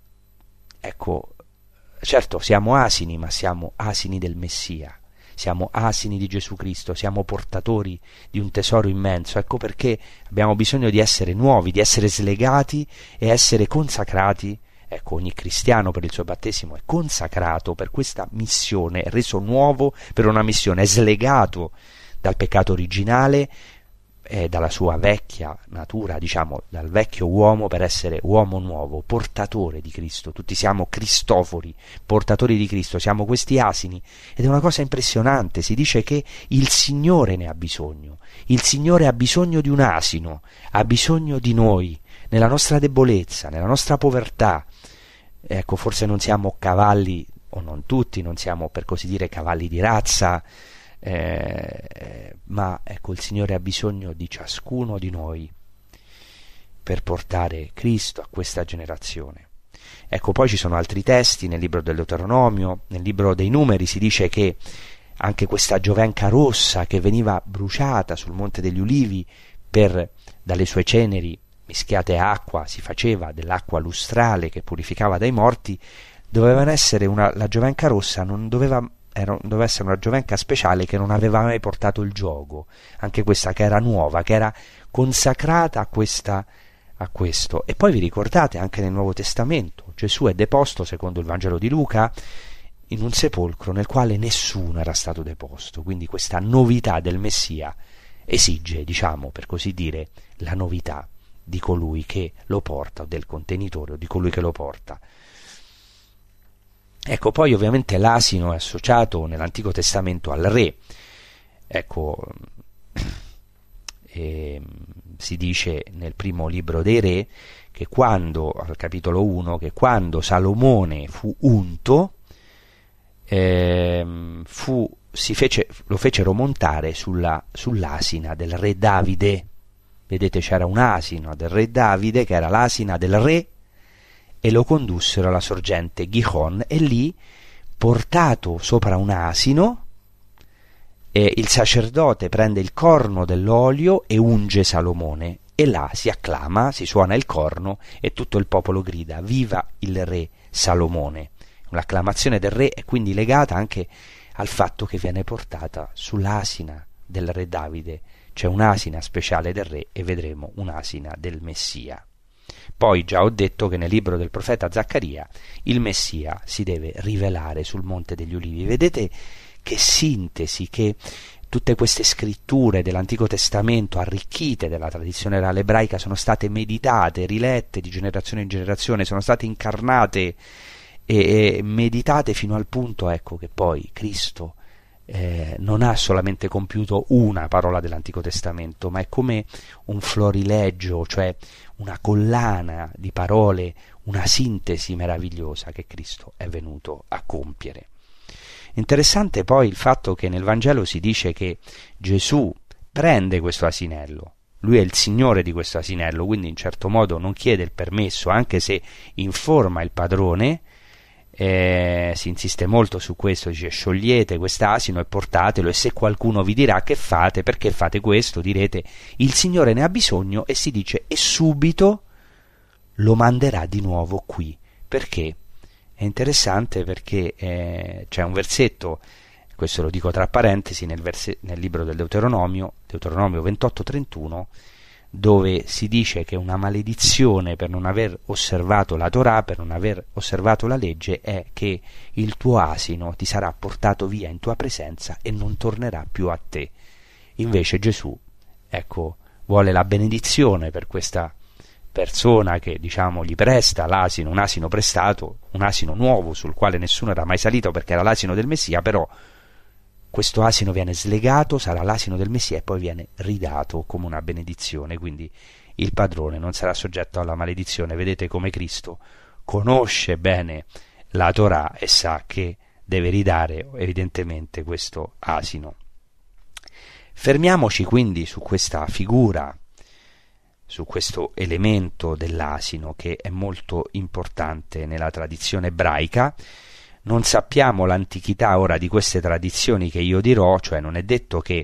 ecco, certo siamo asini, ma siamo asini del Messia, siamo asini di Gesù Cristo, siamo portatori di un tesoro immenso. Ecco perché abbiamo bisogno di essere nuovi, di essere slegati e essere consacrati. Ecco, ogni cristiano per il suo battesimo è consacrato per questa missione, è reso nuovo per una missione, è slegato dal peccato originale, dalla sua vecchia natura, diciamo dal vecchio uomo, per essere uomo nuovo, portatore di Cristo. Tutti siamo cristofori, portatori di Cristo, siamo questi asini, ed è una cosa impressionante. Si dice che il Signore ne ha bisogno, il Signore ha bisogno di un asino, ha bisogno di noi, nella nostra debolezza, nella nostra povertà. Ecco, forse non siamo cavalli, o non tutti, non siamo per così dire cavalli di razza, ma ecco, il Signore ha bisogno di ciascuno di noi per portare Cristo a questa generazione. Ecco, poi ci sono altri testi nel libro del Deuteronomio, nel libro dei Numeri si dice che anche questa giovenca rossa che veniva bruciata sul Monte degli Ulivi, dalle sue ceneri mischiate a acqua si faceva dell'acqua lustrale che purificava dai morti, doveva essere la giovenca rossa, doveva essere una giovenca speciale che non aveva mai portato il giogo, anche questa che era nuova, che era consacrata a questo. E poi vi ricordate anche nel Nuovo Testamento Gesù è deposto, secondo il Vangelo di Luca, in un sepolcro nel quale nessuno era stato deposto. Quindi questa novità del Messia esige, diciamo per così dire, la novità di colui che lo porta, o del contenitore, o di colui che lo porta. Ecco, poi ovviamente l'asino è associato nell'Antico Testamento al re. Ecco, si dice nel primo libro dei re che al capitolo 1, che quando Salomone fu unto, lo fecero montare sull'asina del re Davide. Vedete, c'era un asino del re Davide che era l'asina del re, e lo condussero alla sorgente Gihon, e lì, portato sopra un asino, il sacerdote prende il corno dell'olio e unge Salomone, e là si acclama, si suona il corno e tutto il popolo grida viva il re Salomone. L'acclamazione del re è quindi legata anche al fatto che viene portata sull'asina del re Davide. C'è un'asina speciale del re e vedremo un'asina del Messia. Poi già ho detto che nel libro del profeta Zaccaria il Messia si deve rivelare sul Monte degli Ulivi. Vedete che sintesi, che tutte queste scritture dell'Antico Testamento arricchite della tradizione orale ebraica sono state meditate, rilette di generazione in generazione, sono state incarnate e meditate fino al punto, ecco, che poi Cristo non ha solamente compiuto una parola dell'Antico Testamento, ma è come un florilegio, cioè una collana di parole, una sintesi meravigliosa che Cristo è venuto a compiere. Interessante poi il fatto che nel Vangelo si dice che Gesù prende questo asinello, lui è il signore di questo asinello, quindi in certo modo non chiede il permesso, anche se informa il padrone. Si insiste molto su questo, dice sciogliete quest'asino e portatelo, e se qualcuno vi dirà che fate, perché fate questo, direte il Signore ne ha bisogno, e si dice e subito lo manderà di nuovo qui. Perché? È interessante perché c'è un versetto, questo lo dico tra parentesi, nel libro del Deuteronomio 28:31, dove si dice che una maledizione per non aver osservato la Torah, per non aver osservato la legge, è che il tuo asino ti sarà portato via in tua presenza e non tornerà più a te. Invece Gesù, ecco, vuole la benedizione per questa persona che, diciamo, gli presta l'asino, un asino prestato, un asino nuovo sul quale nessuno era mai salito perché era l'asino del Messia, però questo asino viene slegato, sarà l'asino del Messia, e poi viene ridato come una benedizione, quindi il padrone non sarà soggetto alla maledizione. Vedete come Cristo conosce bene la Torah e sa che deve ridare evidentemente questo asino. Fermiamoci quindi su questa figura, su questo elemento dell'asino che è molto importante nella tradizione ebraica. Non sappiamo l'antichità ora di queste tradizioni che io dirò, cioè non è detto che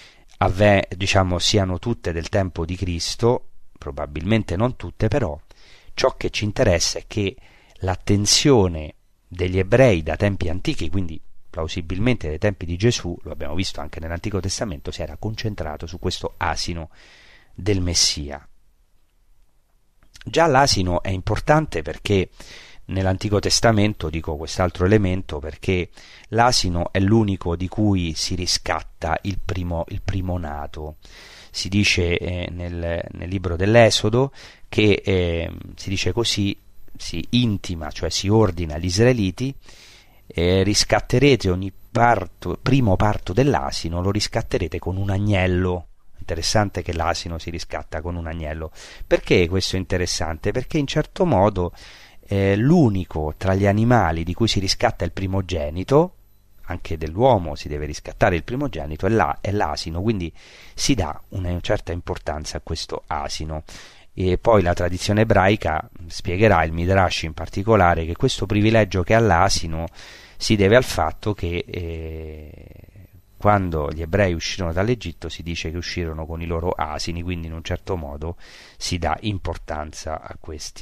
siano tutte del tempo di Cristo, probabilmente non tutte, però ciò che ci interessa è che l'attenzione degli ebrei da tempi antichi, quindi plausibilmente dai tempi di Gesù, lo abbiamo visto anche nell'Antico Testamento, si era concentrato su questo asino del Messia. Già l'asino è importante perché nell'Antico Testamento, dico quest'altro elemento, perché l'asino è l'unico di cui si riscatta il primo nato. si dice nel libro dell'Esodo che si dice così, si intima, cioè si ordina agli israeliti: riscatterete ogni primo parto dell'asino, lo riscatterete con un agnello. Interessante che l'asino si riscatta con un agnello. Perché questo è interessante? Perché in certo modo l'unico tra gli animali di cui si riscatta il primogenito, anche dell'uomo si deve riscattare il primogenito, è l'asino, quindi si dà una certa importanza a questo asino. E poi la tradizione ebraica spiegherà, il Midrash in particolare, che questo privilegio che ha l'asino si deve al fatto che quando gli ebrei uscirono dall'Egitto si dice che uscirono con i loro asini, quindi in un certo modo si dà importanza a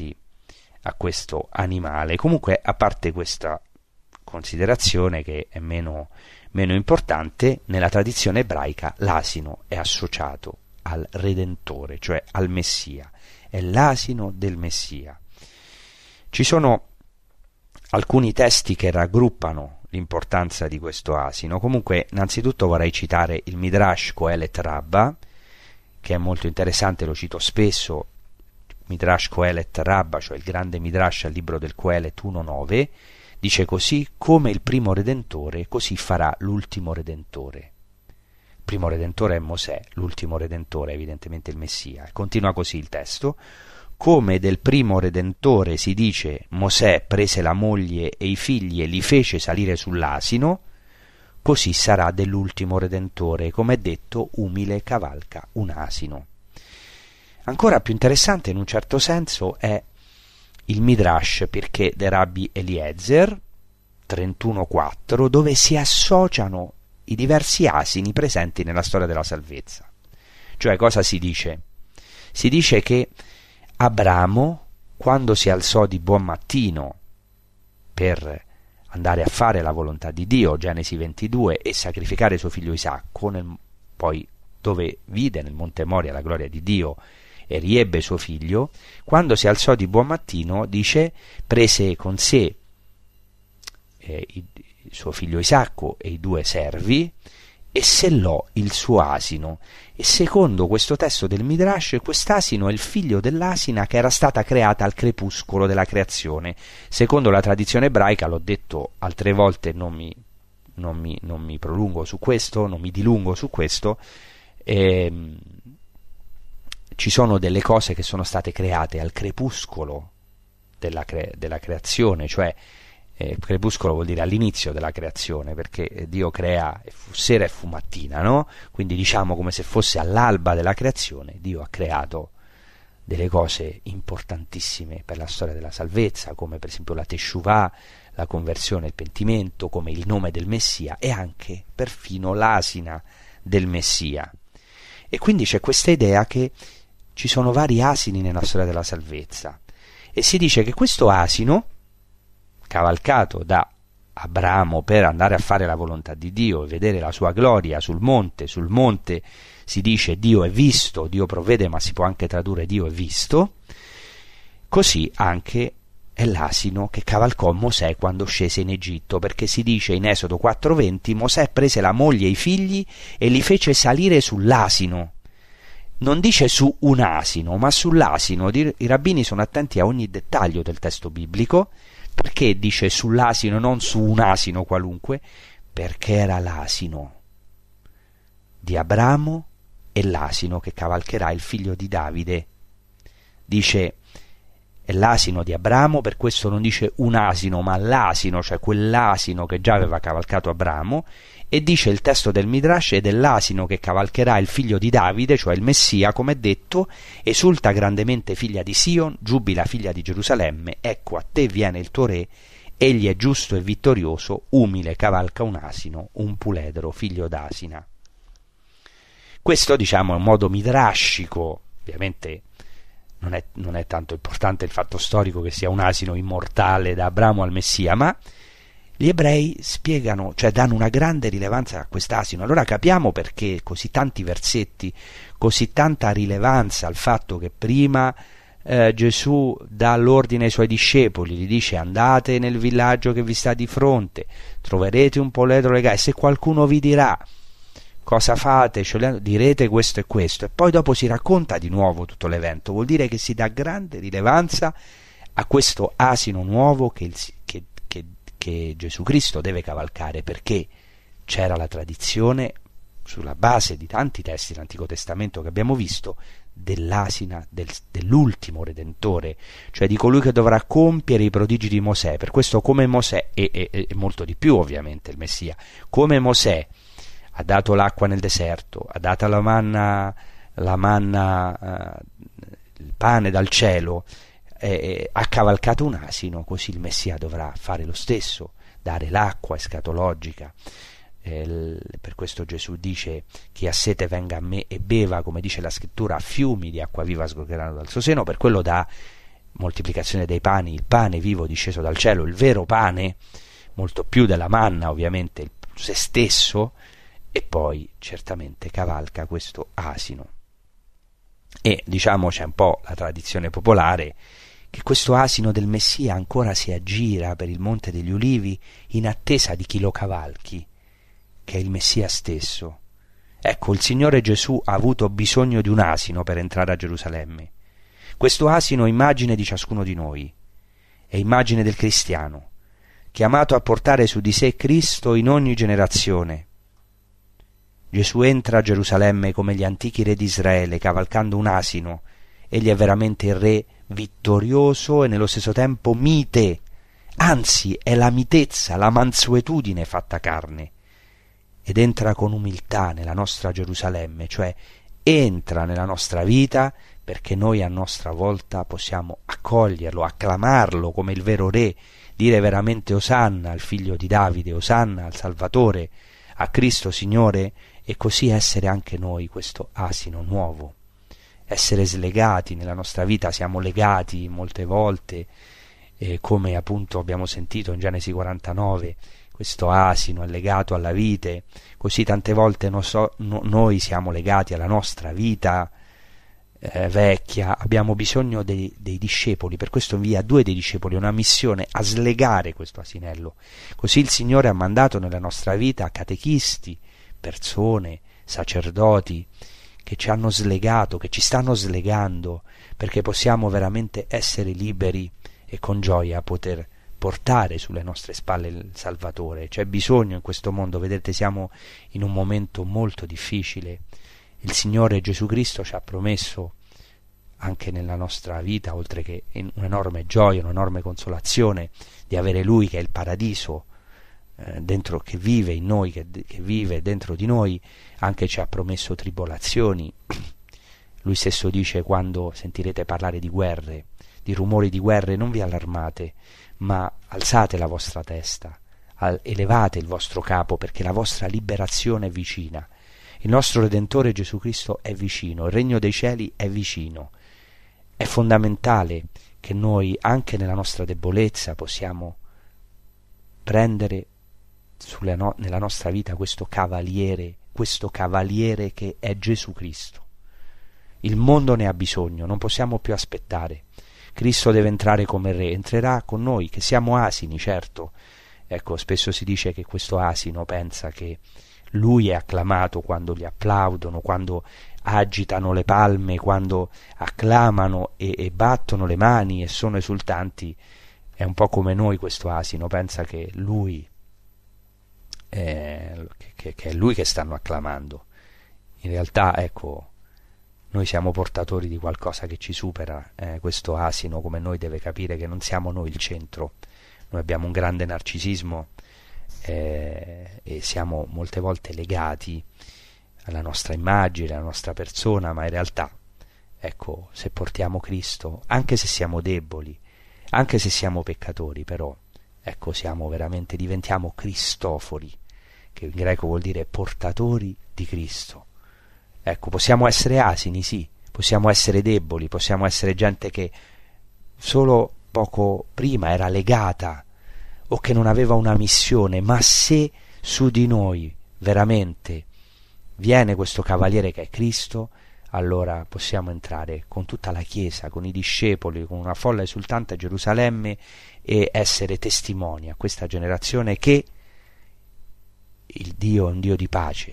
questo animale. Comunque, a parte questa considerazione che è meno importante, nella tradizione ebraica l'asino è associato al Redentore, cioè al Messia, è l'asino del Messia. Ci sono alcuni testi che raggruppano l'importanza di questo asino. Comunque, innanzitutto vorrei citare il Midrash Kohelet Rabba, che è molto interessante, lo cito spesso. Midrash Kohelet Rabba, cioè il grande Midrash al libro del Kohelet 1.9, dice così: come il primo Redentore, così farà l'ultimo Redentore. Il primo Redentore è Mosè, l'ultimo Redentore è evidentemente il Messia. Continua così il testo: come del primo Redentore si dice Mosè prese la moglie e i figli e li fece salire sull'asino, così sarà dell'ultimo Redentore, come è detto, umile cavalca un asino. Ancora più interessante in un certo senso è il Midrash Pirkei de Rabbi Eliezer 31.4, dove si associano i diversi asini presenti nella storia della salvezza. Cioè, cosa si dice? Si dice che Abramo, quando si alzò di buon mattino per andare a fare la volontà di Dio, Genesi 22, e sacrificare suo figlio Isacco, poi dove vide nel Monte Moria la gloria di Dio e riebbe suo figlio, quando si alzò di buon mattino, dice, prese con sé suo figlio Isacco e i 2 servi e sellò il suo asino. E secondo questo testo del Midrash, quest'asino è il figlio dell'asina che era stata creata al crepuscolo della creazione. Secondo la tradizione ebraica, l'ho detto altre volte, non mi prolungo su questo, non mi dilungo su questo, ci sono delle cose che sono state create al crepuscolo della creazione, cioè crepuscolo vuol dire all'inizio della creazione, perché Dio crea e fu sera e fu mattina, no? Quindi diciamo come se fosse all'alba della creazione. Dio ha creato delle cose importantissime per la storia della salvezza, come per esempio la Teshuvah, la conversione, il pentimento, come il nome del Messia e anche perfino l'asina del Messia. E quindi c'è questa idea che ci sono vari asini nella storia della salvezza, e si dice che questo asino, cavalcato da Abramo per andare a fare la volontà di Dio e vedere la sua gloria sul monte si dice Dio è visto, Dio provvede, ma si può anche tradurre Dio è visto, così anche è l'asino che cavalcò Mosè quando scese in Egitto, perché si dice in Esodo 4.20 Mosè prese la moglie e i figli e li fece salire sull'asino. Non dice su un asino, ma sull'asino. I rabbini sono attenti a ogni dettaglio del testo biblico. Perché dice sull'asino, non su un asino qualunque? Perché era l'asino di Abramo e l'asino che cavalcherà il figlio di Davide. Dice è l'asino di Abramo, per questo non dice un asino, ma l'asino, cioè quell'asino che già aveva cavalcato Abramo, e dice il testo del Midrash è dell'asino che cavalcherà il figlio di Davide, cioè il Messia, come è detto, esulta grandemente figlia di Sion, giubila figlia di Gerusalemme, ecco a te viene il tuo re, egli è giusto e vittorioso, umile cavalca un asino, un puledro, figlio d'asina. Questo diciamo è un modo midrascico, ovviamente non è tanto importante il fatto storico che sia un asino immortale da Abramo al Messia, ma gli ebrei spiegano, cioè danno una grande rilevanza a quest'asino. Allora capiamo perché così tanti versetti, così tanta rilevanza al fatto che prima Gesù dà l'ordine ai suoi discepoli, gli dice andate nel villaggio che vi sta di fronte, troverete un puledro legato, e se qualcuno vi dirà cosa fate? Direte questo e questo, e poi dopo si racconta di nuovo tutto l'evento. Vuol dire che si dà grande rilevanza a questo asino nuovo che Gesù Cristo deve cavalcare, perché c'era la tradizione, sulla base di tanti testi dell'Antico Testamento che abbiamo visto, dell'asina dell'ultimo Redentore, cioè di colui che dovrà compiere i prodigi di Mosè. Per questo, come Mosè, e molto di più ovviamente il Messia, come Mosè ha dato l'acqua nel deserto, ha dato la manna, il pane dal cielo, ha cavalcato un asino, così il Messia dovrà fare lo stesso, dare l'acqua escatologica. Per questo Gesù dice: chi ha sete venga a me e beva, come dice la scrittura, fiumi di acqua viva sgorgeranno dal suo seno. Per quello dà moltiplicazione dei pani, il pane vivo disceso dal cielo, il vero pane, molto più della manna ovviamente, se stesso, e poi certamente cavalca questo asino. E diciamo c'è un po' la tradizione popolare che questo asino del Messia ancora si aggira per il Monte degli Ulivi in attesa di chi lo cavalchi, che è il Messia stesso. Ecco, il Signore Gesù ha avuto bisogno di un asino per entrare a Gerusalemme. Questo asino è immagine di ciascuno di noi, è immagine del cristiano, chiamato a portare su di sé Cristo in ogni generazione. Gesù entra a Gerusalemme come gli antichi re di Israele, cavalcando un asino. Egli è veramente il re vittorioso e nello stesso tempo mite, anzi è la mitezza, la mansuetudine fatta carne, ed entra con umiltà nella nostra Gerusalemme, cioè entra nella nostra vita, perché noi a nostra volta possiamo accoglierlo, acclamarlo come il vero re, dire veramente Osanna al figlio di Davide, Osanna al Salvatore, a Cristo Signore, e così essere anche noi questo asino nuovo, essere slegati nella nostra vita. Siamo legati molte volte, come appunto abbiamo sentito in Genesi 49, questo asino è legato alla vite, così tante volte noi siamo legati alla nostra vita vecchia. Abbiamo bisogno dei discepoli, per questo invia 2 dei discepoli, una missione a slegare questo asinello. Così il Signore ha mandato nella nostra vita catechisti, persone, sacerdoti che ci hanno slegato, che ci stanno slegando, perché possiamo veramente essere liberi e con gioia poter portare sulle nostre spalle il Salvatore. C'è bisogno in questo mondo, vedete, siamo in un momento molto difficile. Il Signore Gesù Cristo ci ha promesso anche nella nostra vita, oltre che un'enorme gioia, un'enorme consolazione, di avere Lui che è il paradiso dentro, che vive in noi, che vive dentro di noi. Anche ci ha promesso tribolazioni. Lui stesso dice: quando sentirete parlare di guerre, di rumori di guerre, non vi allarmate, ma alzate la vostra testa, elevate il vostro capo, perché la vostra liberazione è vicina. Il nostro Redentore Gesù Cristo è vicino, il regno dei cieli è vicino. È fondamentale che noi, anche nella nostra debolezza, possiamo prendere nella nostra vita questo cavaliere che è Gesù Cristo. Il mondo ne ha bisogno, non possiamo più aspettare. Cristo deve entrare come re, entrerà con noi, che siamo asini, certo. Ecco, spesso si dice che questo asino pensa che lui è acclamato quando gli applaudono, quando agitano le palme, quando acclamano e battono le mani e sono esultanti. È un po' come noi questo asino, pensa che lui che è lui che stanno acclamando. In realtà, ecco, noi siamo portatori di qualcosa che ci supera. Questo asino, come noi, deve capire che non siamo noi il centro. Noi abbiamo un grande narcisismo e siamo molte volte legati alla nostra immagine, alla nostra persona, ma in realtà, ecco, se portiamo Cristo, anche se siamo deboli, anche se siamo peccatori, però, ecco, diventiamo cristofori, che in greco vuol dire portatori di Cristo. Ecco, possiamo essere asini, sì, possiamo essere deboli, possiamo essere gente che solo poco prima era legata o che non aveva una missione, ma se su di noi veramente viene questo cavaliere che è Cristo, allora possiamo entrare con tutta la Chiesa, con i discepoli, con una folla esultante a Gerusalemme e essere testimoni a questa generazione che il Dio è un Dio di pace,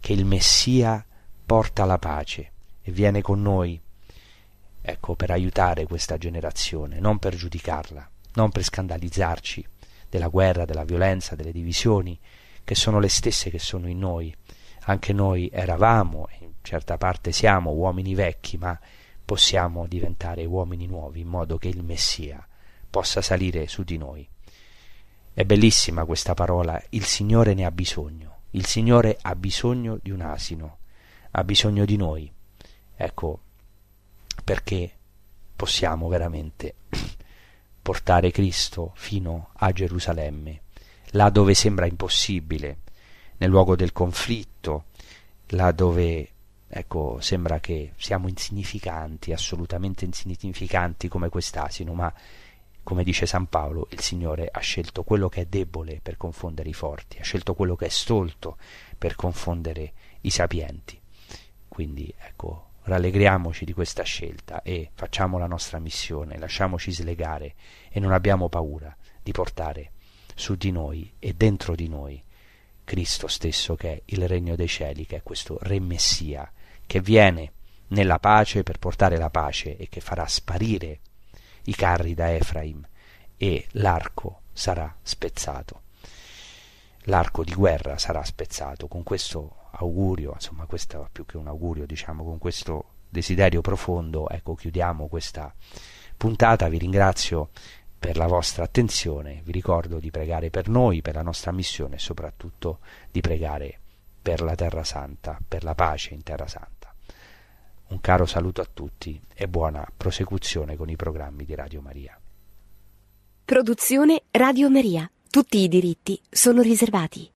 che il Messia porta la pace e viene con noi, ecco, per aiutare questa generazione, non per giudicarla, non per scandalizzarci della guerra, della violenza, delle divisioni, che sono le stesse che sono in noi. Anche noi eravamo, e in certa parte siamo, uomini vecchi, ma possiamo diventare uomini nuovi, in modo che il Messia possa salire su di noi. È bellissima questa parola, il Signore ne ha bisogno. Il Signore ha bisogno di un asino, ha bisogno di noi. Ecco, perché possiamo veramente portare Cristo fino a Gerusalemme, là dove sembra impossibile, nel luogo del conflitto, là dove, ecco, sembra che siamo insignificanti, assolutamente insignificanti come quest'asino, ma come dice San Paolo, il Signore ha scelto quello che è debole per confondere i forti, ha scelto quello che è stolto per confondere i sapienti. Quindi, ecco, rallegriamoci di questa scelta e facciamo la nostra missione, lasciamoci slegare e non abbiamo paura di portare su di noi e dentro di noi Cristo stesso, che è il regno dei cieli, che è questo Re Messia, che viene nella pace per portare la pace e che farà sparire i carri da Efraim e l'arco sarà spezzato, l'arco di guerra sarà spezzato. Con questo augurio, insomma, questo più che un augurio, diciamo, con questo desiderio profondo, ecco, chiudiamo questa puntata. Vi ringrazio per la vostra attenzione, vi ricordo di pregare per noi, per la nostra missione e soprattutto di pregare per la Terra Santa, per la pace in Terra Santa. Un caro saluto a tutti e buona prosecuzione con i programmi di Radio Maria. Produzione Radio Maria. Tutti i diritti sono riservati.